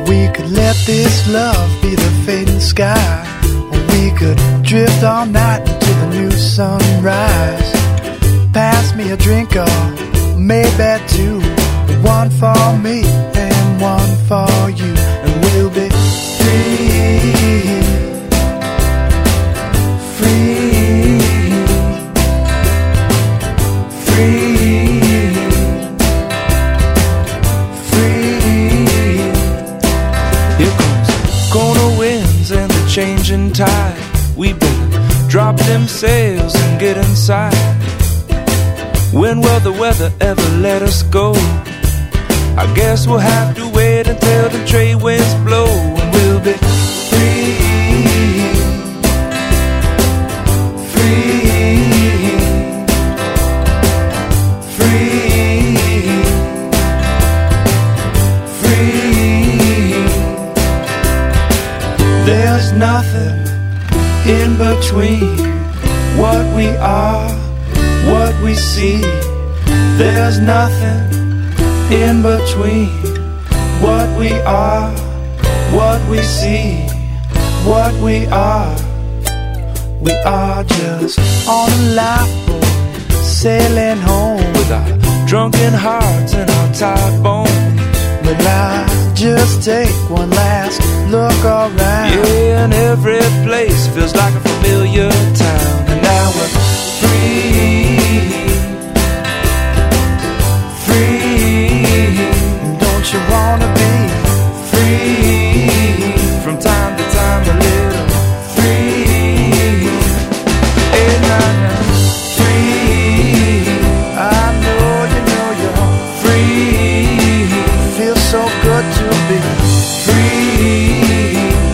We could let this love be the fading sky, or we could drift all night until the new sunrise. Pass me a drink or maybe two, one for me and one for you, and we'll be free, free, free, free. Here comes corner winds and the changing tide. We better drop them sails and get inside. When will the weather ever let us go? I guess we'll have to wait until the trade winds blow, and we'll be free, free, free, free. There's nothing in between what we are, what we see. There's nothing in between what we are, what we see, what we are. We are just on a lifeboat sailing home with our drunken hearts and our tired bones. But I just take one last look around. Yeah, and every place feels like a familiar town. And now we're free, free. Don't you wanna be free? From time to time a little free. And I'm free. I know you're free. Feels so good to be free.